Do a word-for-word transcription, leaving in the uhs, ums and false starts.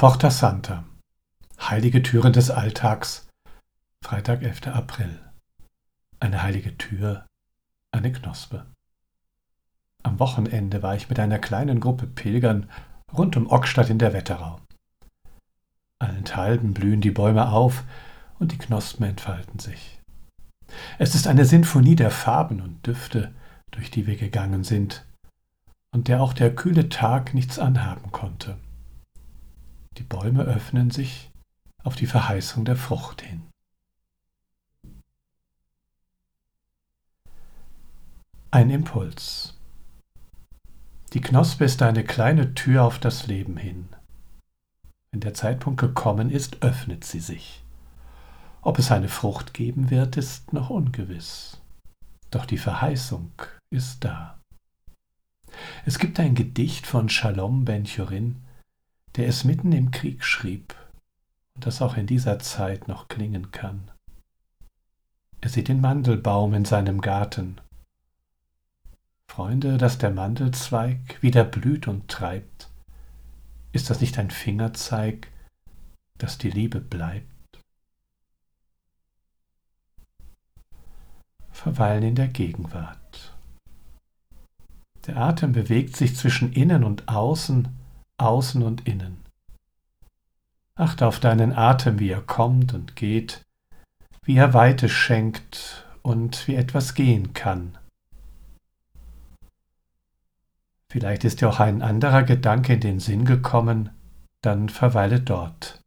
Porta Santa. Heilige Türen des Alltags. Freitag, elfter April. Eine heilige Tür, eine Knospe. Am Wochenende war ich mit einer kleinen Gruppe Pilgern rund um Ockstadt in der Wetterau. Allenthalben blühen die Bäume auf und die Knospen entfalten sich. Es ist eine Sinfonie der Farben und Düfte, durch die wir gegangen sind und der auch der kühle Tag nichts anhaben konnte. Die Bäume öffnen sich auf die Verheißung der Frucht hin. Ein Impuls. Die Knospe ist eine kleine Tür auf das Leben hin. Wenn der Zeitpunkt gekommen ist, öffnet sie sich. Ob es eine Frucht geben wird, ist noch ungewiss. Doch die Verheißung ist da. Es gibt ein Gedicht von Shalom Ben-Chorin, der es mitten im Krieg schrieb und das auch in dieser Zeit noch klingen kann. Er sieht den Mandelbaum in seinem Garten. Freunde, dass der Mandelzweig wieder blüht und treibt, ist das nicht ein Fingerzeig, dass die Liebe bleibt? Verweilen in der Gegenwart. Der Atem bewegt sich zwischen innen und außen, außen und innen. Achte auf deinen Atem, wie er kommt und geht, wie er Weite schenkt und wie etwas gehen kann. Vielleicht ist dir auch ein anderer Gedanke in den Sinn gekommen, dann verweile dort.